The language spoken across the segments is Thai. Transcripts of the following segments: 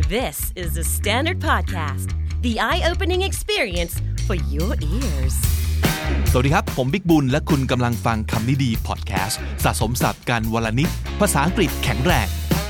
This is the Standard Podcast, the eye-opening experience for your ears. สวัสดีครับผมบิ๊กบุญและคุณกำลังฟังคำนี้ดีพอดแคสต์สะสมศัพท์กันวลนิดภาษาอังกฤษแข็งแรง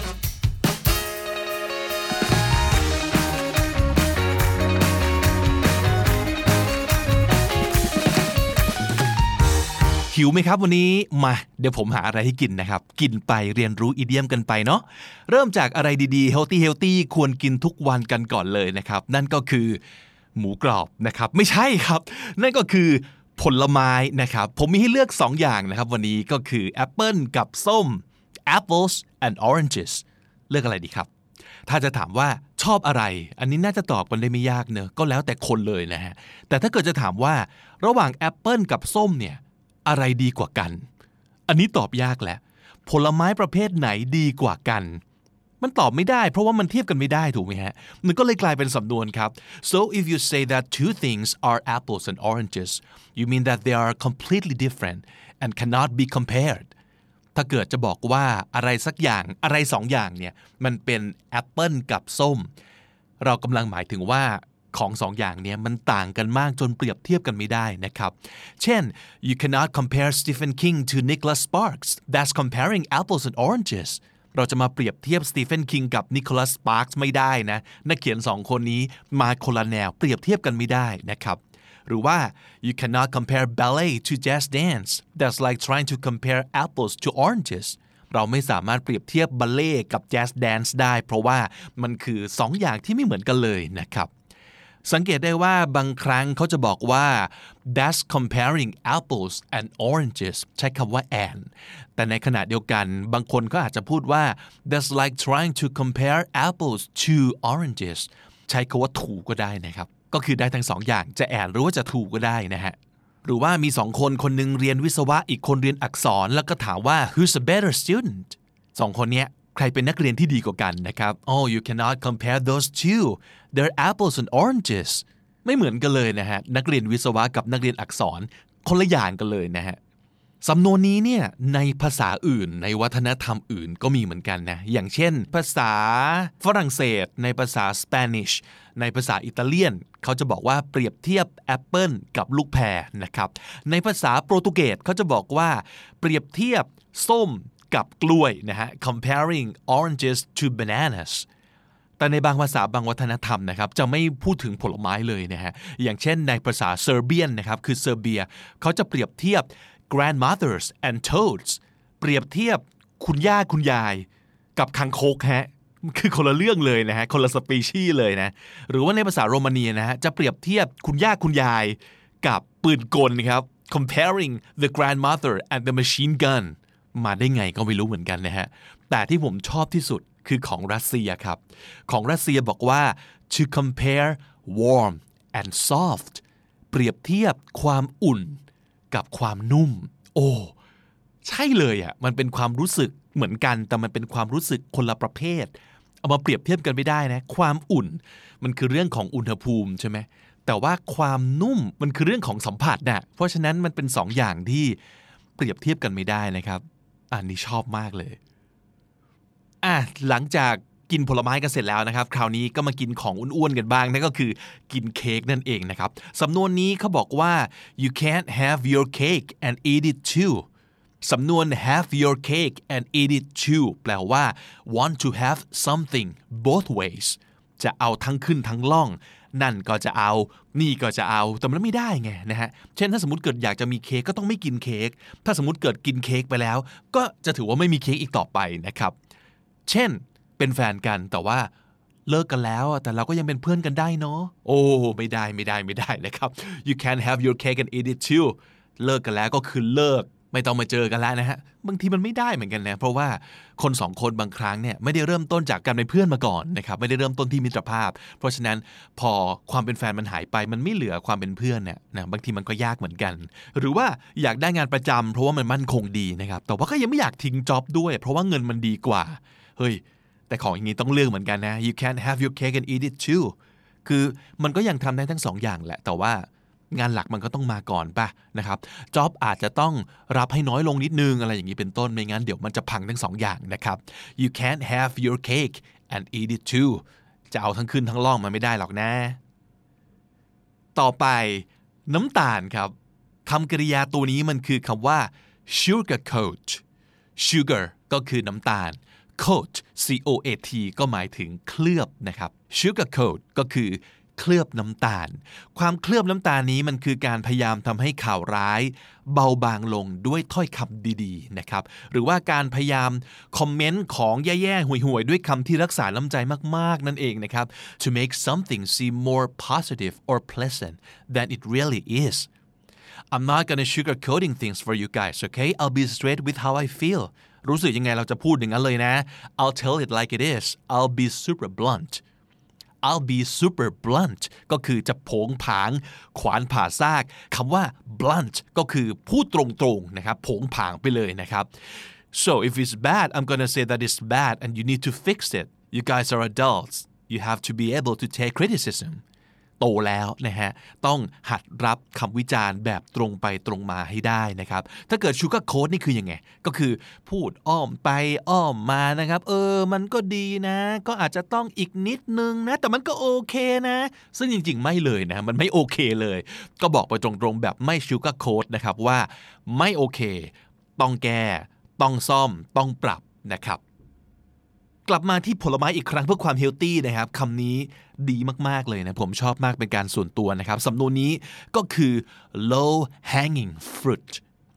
หิวไหมครับวันนี้มาเดี๋ยวผมหาอะไรให้กินนะครับกินไปเรียนรู้อีเดียมกันไปเนาะเริ่มจากอะไรดีๆ healthy ควรกินทุกวันกันก่อนเลยนะครับนั่นก็คือหมูกรอบนะครับไม่ใช่ครับนั่นก็คือผลไม้นะครับผมมีให้เลือก2อย่างนะครับวันนี้ก็คือแอปเปิลกับส้ม apples and oranges เลือกอะไรดีครับถ้าจะถามว่าชอบอะไรอันนี้น่าจะตอบกันได้ไม่ยากเนอะก็แล้วแต่คนเลยนะฮะแต่ถ้าเกิดจะถามว่าระหว่างแอปเปิลกับส้มเนี่ยอะไรดีกว่ากันอันนี้ตอบยากแหละผลไม้ประเภทไหนดีกว่ากันมันตอบไม่ได้เพราะว่ามันเทียบกันไม่ได้ถูกไหมฮะมันก็เลยกลายเป็นสำนวนครับ so if you say that two things are apples and oranges you mean that they are completely different and cannot be compared ถ้าเกิดจะบอกว่าอะไรสักอย่างอะไรสองอย่างเนี่ยมันเป็นแอปเปิลกับส้มเรากำลังหมายถึงว่าของ2 อย่างนี้มันต่างกันมากจนเปรียบเทียบกันไม่ได้นะครับเช่น you cannot compare Stephen King to Nicholas Sparks that's comparing apples and oranges เราจะมาเปรียบเทียบ Stephen King กับ Nicholas Sparks ไม่ได้นะนักเขียน2คนนี้มาคนละแนวเปรียบเทียบกันไม่ได้นะครับหรือว่า you cannot compare ballet to jazz dance that's like trying to compare apples to oranges เราไม่สามารถเปรียบเทียบบัลเล่กับ jazz dance ได้เพราะว่ามันคือ2 อย่างที่ไม่เหมือนกันเลยนะครับสังเกตได้ว่าบางครั้งเขาจะบอกว่า that's comparing apples and oranges ใช้คำว่า and แต่ในขณะเดียวกันบางคนก็อาจจะพูดว่า that's like trying to compare apples to oranges ใช้คำว่า to ก็ได้นะครับก็คือได้ทั้ง2 อย่างจะ and หรือว่าจะ to ก็ได้นะฮะหรือว่ามี2 คนคนนึงเรียนวิศวะอีกคนเรียนอักษรแล้วก็ถามว่า who's a better student 2 คนเนี้ยใครเป็นนักเรียนที่ดีกว่ากันนะครับ Oh you cannot compare those two they're apples and oranges ไม่เหมือนกันเลยนะฮะนักเรียนวิศวะกับนักเรียนอักษรคนละอย่างกันเลยนะฮะสำนวนนี้เนี่ยในภาษาอื่นในวัฒนธรรมอื่นก็มีเหมือนกันนะอย่างเช่นภาษาฝรั่งเศสในภาษาสเปนิชในภาษาอิตาเลียนเขาจะบอกว่าเปรียบเทียบแอปเปิลกับลูกแพรนะครับในภาษาโปรตุเกสเขาจะบอกว่าเปรียบเทียบส้มกับกล้วยนะฮะ comparing oranges to bananas แต่ในบางภาษาบางวัฒนธรรมนะครับจะไม่พูดถึงผลไม้เลยนะฮะอย่างเช่นในภาษาเซอร์เบียนนะครับคือเซอร์เบียเขาจะเปรียบเทียบ grandmothers and toads เปรียบเทียบคุณย่าคุณยายกับคังคกฮะคือคนละเรื่องเลยนะฮะคนละสปีชีส์เลยนะหรือว่าในภาษาโรมาเนียนะฮะจะเปรียบเทียบคุณย่าคุณยายกับปืนกลครับ comparing the grandmother and the machine gunมาได้ไงก็ไม่รู้เหมือนกันนะฮะแต่ที่ผมชอบที่สุดคือของรัสเซียครับของรัสเซียบอกว่า to compare warm and soft เปรียบเทียบความอุ่นกับความนุ่มโอ้ใช่เลยอ่ะมันเป็นความรู้สึกเหมือนกันแต่มันเป็นความรู้สึกคนละประเภทเอามาเปรียบเทียบกันไม่ได้นะความอุ่นมันคือเรื่องของอุณหภูมิใช่ไหมแต่ว่าความนุ่มมันคือเรื่องของสัมผัสนะเพราะฉะนั้นมันเป็น2 อย่างที่เปรียบเทียบกันไม่ได้นะครับอันนี้ชอบมากเลยหลังจากกินผลไม้กันเสร็จแล้วนะครับคราวนี้ก็มากินของอ้วนๆกันบ้างนั่นก็คือกินเค้กนั่นเองนะครับสำนวนนี้เขาบอกว่า you can't have your cake and eat it too สำนวน have your cake and eat it too แปลว่า want to have something both ways จะเอาทั้งขึ้นทั้งล่องนั่นก็จะเอานี่ก็จะเอาแต่มันไม่ได้ไงนะฮะเช่นถ้าสมมติเกิดอยากจะมีเค้กก็ต้องไม่กินเค้กถ้าสมมติเกิดกินเค้กไปแล้วก็จะถือว่าไม่มีเค้กอีกต่อไปนะครับเช่นเป็นแฟนกันแต่ว่าเลิกกันแล้วแต่เราก็ยังเป็นเพื่อนกันได้เนาะโอ้ไม่ได้นะครับ you can't have your cake and eat it too เลิกกันแล้วก็คือเลิกไม่ต้องมาเจอกันแล้วนะฮะบางทีมันไม่ได้เหมือนกันนะเพราะว่าคน2 คนบางครั้งเนี่ยไม่ได้เริ่มต้นจากการเป็นเพื่อนมาก่อนนะครับไม่ได้เริ่มต้นที่มิตรภาพเพราะฉะนั้นพอความเป็นแฟนมันหายไปมันไม่เหลือความเป็นเพื่อนเนี่ยนะบางทีมันก็ยากเหมือนกันหรือว่าอยากได้งานประจำเพราะว่ามันมั่นคงดีนะครับแต่ว่าก็ยังไม่อยากทิ้งจ็อบด้วยเพราะว่าเงินมันดีกว่าเฮ้ยแต่ของอย่างนี้ต้องเลือกเหมือนกันนะ you can't have your cake and eat it too คือมันก็ยังทำได้ทั้ง2 อย่างแหละแต่ว่างานหลักมันก็ต้องมาก่อนป่ะนะครับจ็อบอาจจะต้องรับให้น้อยลงนิดนึงอะไรอย่างนี้เป็นต้นไม่งั้นเดี๋ยวมันจะพังทั้ง2 อย่างนะครับ you can't have your cake and eat it too จะเอาทั้งขึ้นทั้งล่องมันไม่ได้หรอกนะต่อไปน้ำตาลครับคำกริยาตัวนี้มันคือคำว่า sugarcoat sugar ก็คือน้ำตาล coat C-O-A-T ก็หมายถึงเคลือบนะครับ sugarcoat ก็คือเคลือบน้ำตาลความเคลือบน้ำตาลนี้มันคือการพยายามทำให้ข่าวร้ายเบาบางลงด้วยถ้อยคำดีๆนะครับหรือว่าการพยายามคอมเมนต์ของแย่ๆห่วยๆด้วยคำที่รักษาน้ำใจมากๆนั่นเองนะครับ to make something seem more positive or pleasant than it really is I'm not gonna sugarcoating things for you guys okay I'll be straight with how I feel รู้สึกยังไงเราจะพูดอย่างนั้นเลยนะ I'll tell it like it is I'll be super blunt.I'll be super blunt ก็คือจะโผงผางขวานผ่าซากคำว่า blunt ก็คือพูดตรงๆนะครับโผงผางไปเลยนะครับ so if it's bad I'm gonna say that it's bad and you need to fix it you guys are adults you have to be able to take criticism โตแล้วนะฮะต้องหัดรับคำวิจารณ์แบบตรงไปตรงมาให้ได้นะครับถ้าเกิด sugar coat นี่คือยังไงก็คือพูดอ้อมไปอ้อมมานะครับมันก็ดีนะก็อาจจะต้องอีกนิดนึงนะแต่มันก็โอเคนะซึ่งจริงๆไม่เลยนะมันไม่โอเคเลยก็บอกไปตรงๆแบบไม่ sugar coat นะครับว่าไม่โอเคต้องแก้ต้องซ่อมต้องปรับนะครับกลับมาที่ผลไม้อีกครั้งเพื่อความเฮลตี้นะครับคำนี้ดีมากๆเลยนะผมชอบมากเป็นการส่วนตัวนะครับสำนวนนี้ก็คือ low hanging fruit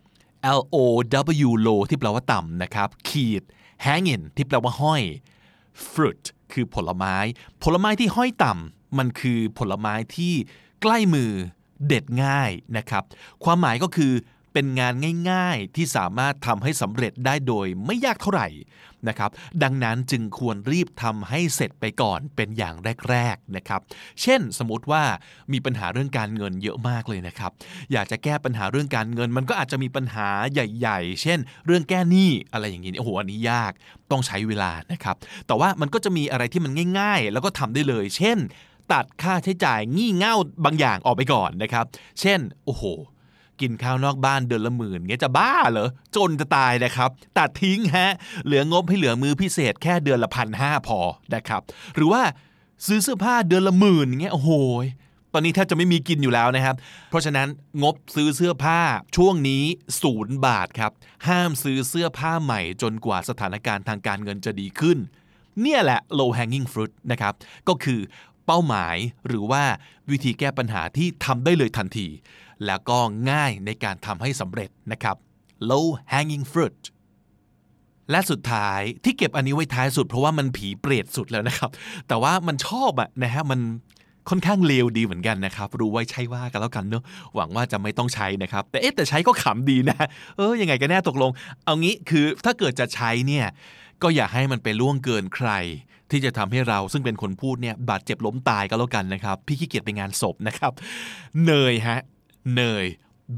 L-O-W low ที่แปลว่าต่ำนะครับขีด hanging ที่แปลว่าห้อย fruit คือผลไม้ที่ห้อยต่ำมันคือผลไม้ที่ใกล้มือเด็ดง่ายนะครับความหมายก็คือเป็นงานง่ายๆที่สามารถทำให้สำเร็จได้โดยไม่ยากเท่าไหร่นะครับดังนั้นจึงควรรีบทำให้เสร็จไปก่อนเป็นอย่างแรกๆนะครับเช่นสมมติว่ามีปัญหาเรื่องการเงินเยอะมากเลยนะครับอยากจะแก้ปัญหาเรื่องการเงินมันก็อาจจะมีปัญหาใหญ่ๆเช่นเรื่องแก้หนี้อะไรอย่างนี้โอ้โหอันนี้ยากต้องใช้เวลานะครับแต่ว่ามันก็จะมีอะไรที่มันง่ายๆแล้วก็ทำได้เลยเช่นตัดค่าใช้จ่ายงี่เง่าบางอย่างออกไปก่อนนะครับเช่นโอ้โหกินข้าวนอกบ้านเดือนละ10,000เงี้ยจะบ้าเหรอจนจะตายนะครับตัดทิ้งฮะเหลืองบให้เหลือมื้อพิเศษแค่เดือนละ 1,500 พอนะครับหรือว่าซื้อเสื้อผ้าเดือนละ10,000เงี้ยโอ้โหตอนนี้แทบจะไม่มีกินอยู่แล้วนะครับเพราะฉะนั้นงบซื้อเสื้อผ้าช่วงนี้0 บาทครับห้ามซื้อเสื้อผ้าใหม่จนกว่าสถานการณ์ทางการเงินจะดีขึ้นเนี่ยแหละ low hanging fruit นะครับก็คือเป้าหมายหรือว่าวิธีแก้ปัญหาที่ทำได้เลยทันทีแล้วก็ง่ายในการทำให้สำเร็จนะครับ low hanging fruit และสุดท้ายที่เก็บอันนี้ไว้ท้ายสุดเพราะว่ามันผีเปรตสุดแล้วนะครับแต่ว่ามันชอบนะฮะมันค่อนข้างเลวดีเหมือนกันนะครับรู้ไว้ใช่ว่ากันแล้วกันเนอะหวังว่าจะไม่ต้องใช้นะครับแต่ใช้ก็ขำดีนะยังไงกันแน่ตกลงเอางี้คือถ้าเกิดจะใช้เนี่ยก็อย่าให้มันไปล่วงเกินใครที่จะทำให้เราซึ่งเป็นคนพูดเนี่ยบาดเจ็บล้มตายก็แล้วกันนะครับพี่ขี้เกียจไปงานศพนะครับเนยฮะเนย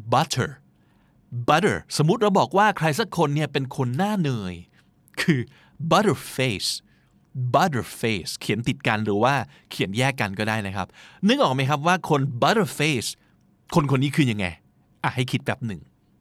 butter สมมุติเราบอกว่าใครสักคนเนี่ยเป็นคนหน้าเนยคือ butterface เขียนติดกันหรือว่าเขียนแยกกันก็ได้นะครับนึกออกไหมครับว่าคน butterface คนนี้คือยังไงให้คิดแบบหนึ่ง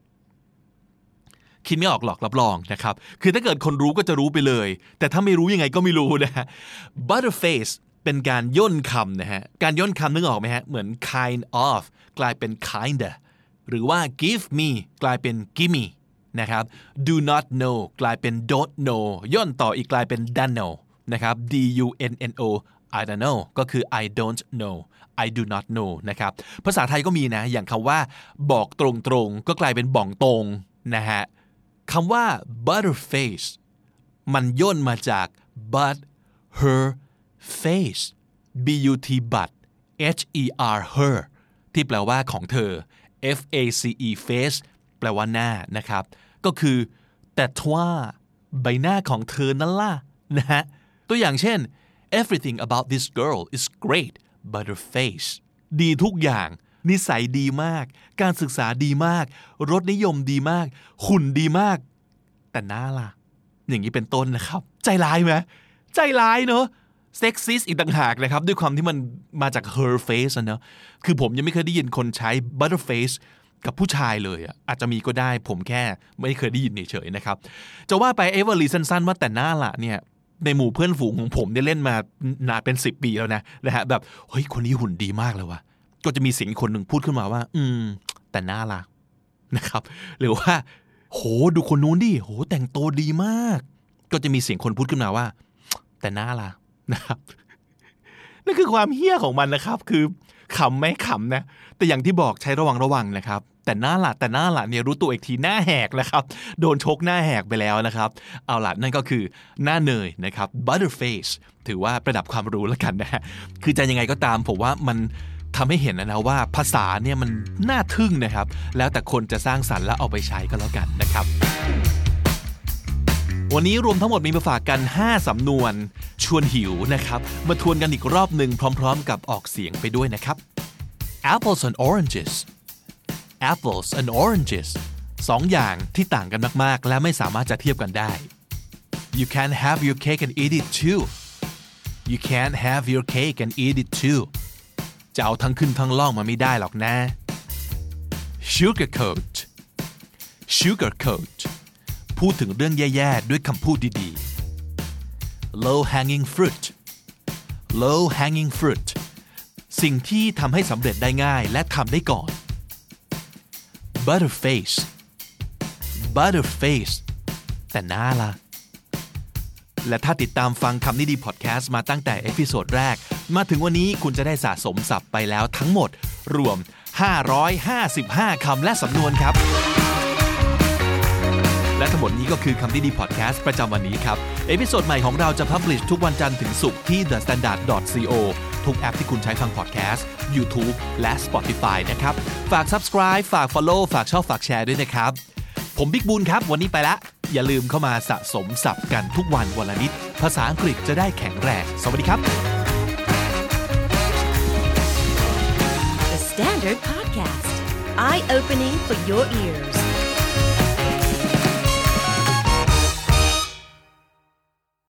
คิดไม่ออกหรอกรับรองนะครับคือถ้าเกิดคนรู้ก็จะรู้ไปเลยแต่ถ้าไม่รู้ยังไงก็ไม่รู้นะฮะ butterface เป็นการย่นคำนะฮะการย่นคำนึกออกไหมฮะเหมือน kind of กลายเป็น kinda หรือว่า give me กลายเป็น gimme นะครับ do not know กลายเป็น don't know ย่นต่ออีกกลายเป็น don't know นะครับ d-u-n-n-o I don't know ก็คือ I don't know I do not know นะครับภาษาไทยก็มีนะอย่างคำว่าบอกตรงๆก็กลายเป็นบ่องตรงนะฮะคำว่า butterface มันย่นมาจาก but her face but but her her ที่แปลว่าของเธอ face face แปลว่าหน้านะครับก็คือแต่ทว่าใบหน้าของเธอนั่นล่ะนะฮะตัวอย่างเช่น everything about this girl is great but her face ดีทุกอย่างนิสัยดีมากการศึกษาดีมากรสนิยมดีมากหุ่นดีมากแต่หน้าล่ะอย่างนี้เป็นต้นนะครับใจร้ายไหมใจร้ายเนอะเซ็กซิสอีกต่างหากนะครับด้วยความที่มันมาจาก her face นะคือผมยังไม่เคยได้ยินคนใช้ butterface กับผู้ชายเลยอาจจะมีก็ได้ผมแค่ไม่เคยได้ยินเฉยๆนะครับจะว่าไปวลีสั้นๆว่าแต่หน้าล่ะเนี่ยในหมู่เพื่อนฝูงของผมได้เล่นมานานเป็น10 ปีแล้วนะฮะแบบเฮ้ยคนนี้หุ่นดีมากเลยว่ะก็จะมีเสียงคนหนึ่งพูดขึ้นมาว่าแต่น่ารักนะครับหรือว่าโหดูคนนู้นดิโหแต่งตัวดีมากก็จะมีเสียงคนพูดขึ้นมาว่าแต่น่ารักนะครับนั่นคือความเหี้ยของมันนะครับคือขำไหมขำนะแต่อย่างที่บอกใช้ระวังนะครับแต่หน้าหละเนี่ยรู้ตัวอีกทีหน้าแหกนะครับโดนชกหน้าแหกไปแล้วนะครับเอาล่ะนั่นก็คือหน้าเนยนะครับ butterface ถือว่าประดับความรู้แล้วกันนะฮะคือจะยังไงก็ตามผมว่ามันทำให้เห็นนะว่าภาษาเนี่ยมันน่าทึ่งนะครับแล้วแต่คนจะสร้างสรรค์แล้วเอาไปใช้ก็แล้วกันนะครับวันนี้รวมทั้งหมดมีมาฝากกัน5สำนวนชวนหิวนะครับมาทวนกันอีกรอบหนึ่งพร้อมๆกับออกเสียงไปด้วยนะครับ apples and oranges apples and oranges 2 อย่างที่ต่างกันมากๆและไม่สามารถจะเทียบกันได้ you can't have your cake and eat it too you can't have your cake and eat it too จะเอาทั้งขึ้นทั้งล่องมาไม่ได้หรอกนะ sugarcoat พูดถึงเรื่องแย่ๆด้วยคำพูดดีๆ low hanging fruit สิ่งที่ทำให้สำเร็จได้ง่ายและทำได้ก่อน butterface แต่น่ารักและถ้าติดตามฟังคำนี้ดีพอดแคสต์มาตั้งแต่เอพิโซดแรกมาถึงวันนี้คุณจะได้สะสมศัพท์ไปแล้วทั้งหมดรวม555คำและสำนวนครับและทั้งหมดนี้ก็คือคำนี้ดีพอดแคสต์ประจำวันนี้ครับเอพิโซดใหม่ของเราจะพับลิชทุกวันจันทร์ถึงศุกร์ที่ thestandard.co ทุกแอปที่คุณใช้ฟังพอดแคสต์ YouTube และ Spotify นะครับฝาก Subscribe ฝาก Follow ฝากชอบฝากแชร์ด้วยนะครับผมบิ๊กบูนครับวันนี้ไปละอย่าลืมเข้ามาสะสมศัพท์กันทุกวันละนิดภาษาอังกฤษจะได้แข็งแรงสวัสดีครับ The Standard Podcast Eye Opening for Your Ears